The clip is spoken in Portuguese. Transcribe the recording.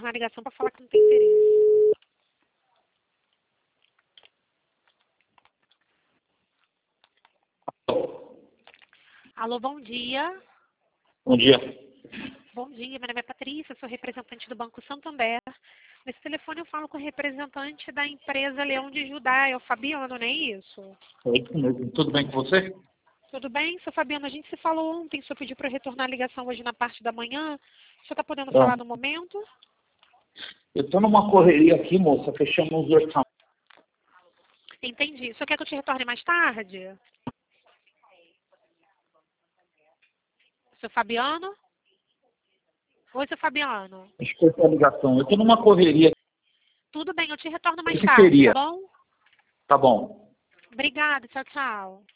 retornar a ligação para falar que não tem interesse. Alô, bom dia. Bom dia. Bom dia, meu nome é Patrícia, sou representante do Banco Santander. Nesse telefone eu falo com o representante da empresa Leão de Judá, é o Fabiano, não é isso? Oi, tudo bem com você? Tudo bem, seu Fabiano? A gente se falou ontem, o senhor pediu para eu retornar a ligação hoje na parte da manhã. O senhor está podendo falar no momento? Eu estou numa correria aqui, moça, fechamos os orçamentos. Entendi. O senhor quer que eu te retorne mais tarde? Seu Fabiano? Oi, seu Fabiano. Desculpa a ligação. Eu estou numa correria. Tudo bem, eu te retorno mais O que tarde, seria? tá bom? Tá bom. Obrigada, tchau, tchau.